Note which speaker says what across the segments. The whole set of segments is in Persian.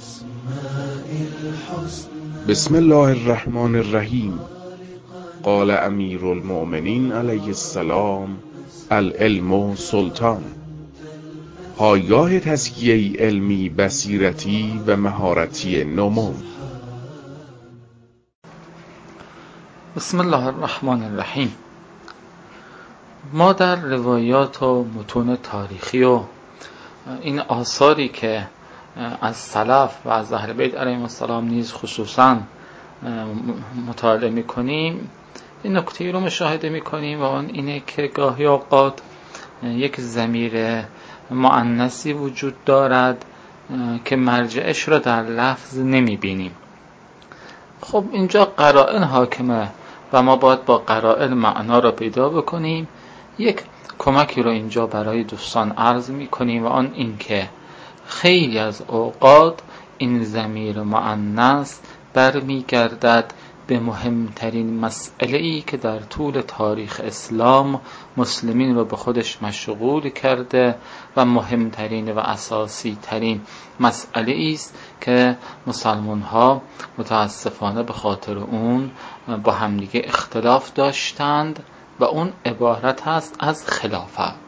Speaker 1: بسم الله الرحمن الرحیم. قال امیر المؤمنین علیه السلام: العلم سلطان. پایگاه تزکیه علمی، بصیرتی و مهارتی نمو.
Speaker 2: بسم الله الرحمن الرحیم. ما در روایات و متون تاریخی و این آثاری که از سلف و از اهل بیت علیهم السلام نیز خصوصا مطالعه می‌کنیم، این نکته رو مشاهده می‌کنیم و اون اینه که گاهی اوقات یک ضمیر مؤنثی وجود دارد که مرجعش را در لفظ نمی‌بینیم. خب اینجا قرائن حاکمه و ما باید با قرائن معنا را پیدا بکنیم. یک کمکی رو اینجا برای دوستان عرض می‌کنیم و آن این که خیلی از اوقات این ضمیر مؤنث برمیگردد به مهمترین مسئله‌ای که در طول تاریخ اسلام مسلمین رو به خودش مشغول کرده و مهمترین و اساسی ترین مسئله‌ای است که مسلمان‌ها متاسفانه به خاطر اون با همدیگه اختلاف داشتند و اون عبارت هست از خلافت.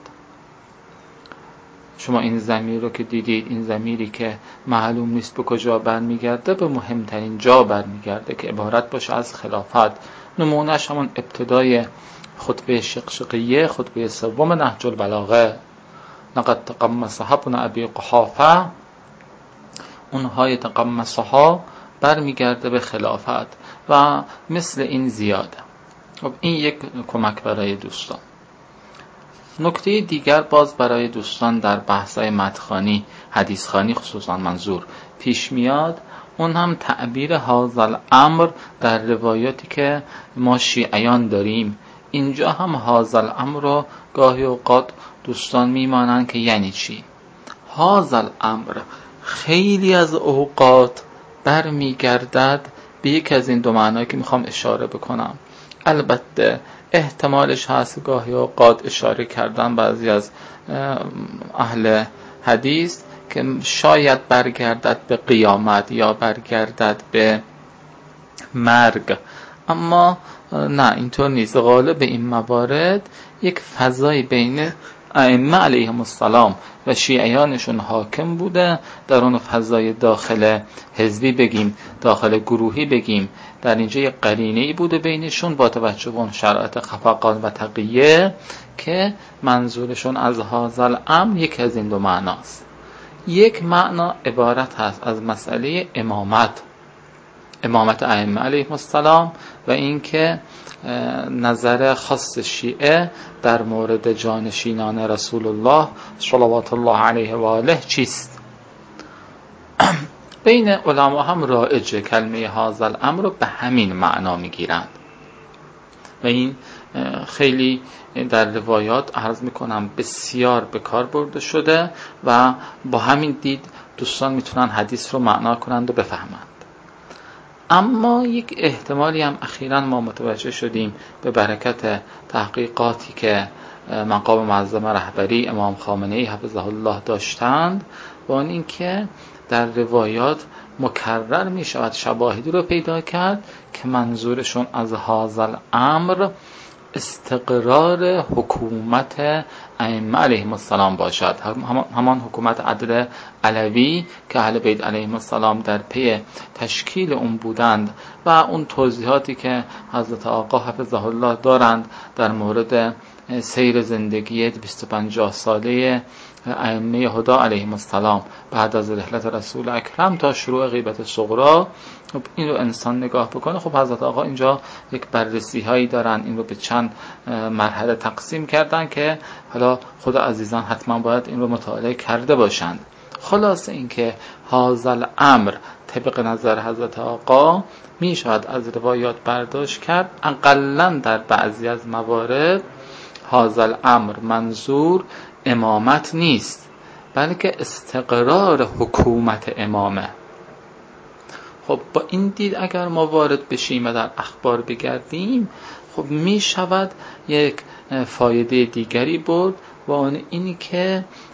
Speaker 2: شما این ضمیر رو که دیدید، این ضمیری که معلوم نیست به کجا برمیگرده، به مهمترین جا برمیگرده که عبارت باشه از خلافت. نمونهش همون ابتدای خطبه شقشقیه، خطبه سوم نهج البلاغه: لقد تقمصها ابن ابی قحافه. اونهای تقمصها برمیگرده به خلافت و مثل این زیاده. خب این یک کمک برای دوستان. نکته دیگر باز برای دوستان در بحث‌های متخانی، حدیثخانی خصوصا منظور پیش میاد، اون هم تعبیر هذا الامر در روایاتی که ما شیعیان داریم. اینجا هم هذا الامر رو گاهی اوقات دوستان میمانن که یعنی چی. هذا الامر خیلی از اوقات برمیگردد به یک از این دو معنایی که میخوام اشاره بکنم. البته احتمالش هست گاهی اوقات اشاره کردن بعضی از اهل حدیث که شاید برگردد به قیامت یا برگردد به مرگ، اما نه، اینطور نیست. غالب این موارد یک فضای بین ائمه علیهم السلام و شیعیانشون حاکم بوده. در اون فضای داخل حزبی بگیم، داخل گروهی بگیم، در اینجا یک قرینه‌ای بوده بینشون با توجه به اون شرایط خفقان و تقیه که منظورشون از هذا الامر یک از این دو معناست. یک معنا عبارت هست از مسئله امامت ائمه علیهم السلام و اینکه نظر خاص شیعه در مورد جانشینان رسول الله صلوات الله علیه و آله چیست. بین علما هم رایجه کلمه هذا الامر رو به همین معنا میگیرند و این خیلی در روایات عرض میکنم بسیار به کار برده شده و با همین دید دوستان میتونن حدیث رو معنا کنند و بفهمند. اما یک احتمالی هم اخیراً ما متوجه شدیم به برکت تحقیقاتی که مقام معظم رهبری امام خامنه‌ای حفظه الله داشتند، با این که در روایات مکرر می شود شواهدی رو پیدا کرد که منظورشون از هذا الامر استقرار حکومت ائمه علیهم السلام باشد، همان حکومت عدل علوی که اهل بیت علیهم السلام در پی تشکیل اون بودند و اون توضیحاتی که حضرت آقا حفظه الله دارند در مورد سیر زندگی 250 ساله ائمه هدی علیهم السلام بعد از رحلت رسول اکرم تا شروع غیبت صغرا. این رو انسان نگاه بکنه، خب حضرت آقا اینجا یک بررسی هایی دارن، این رو به چند مرحله تقسیم کردن که حالا خدا عزیزان حتما باید این رو مطالعه کرده باشند. خلاصه این که هذا الامر طبق نظر حضرت آقا می شود از روایات برداشت کرد اقلن در بعضی از موارد هذا الامر منظور امامت نیست بلکه استقرار حکومت امامه. خب با این دید اگر ما وارد بشیم و در اخبار بگردیم، خب می شود یک فایده دیگری برد و اون اینی که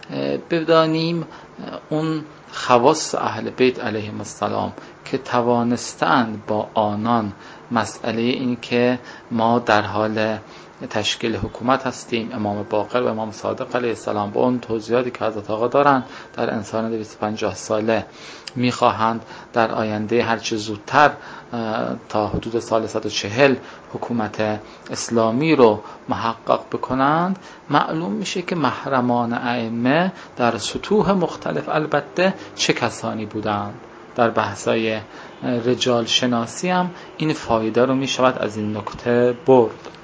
Speaker 2: بدانیم اون خواص اهل بیت علیهم السلام که توانستند با آنان مسئله این که ما در حال تشکیل حکومت هستیم، امام باقر و امام صادق علیه السلام با اون توضیحاتی که حضرت آقا دارند در انسان 250 ساله میخواهند در آینده هرچه زودتر تا حدود سال 140 حکومت اسلامی رو محقق بکنند، معلوم میشه که محرمان ائمه در سطوح مختلف البته چه کسانی بودند. در بحثای رجال شناسی هم این فایده رو میشود از این نکته برد.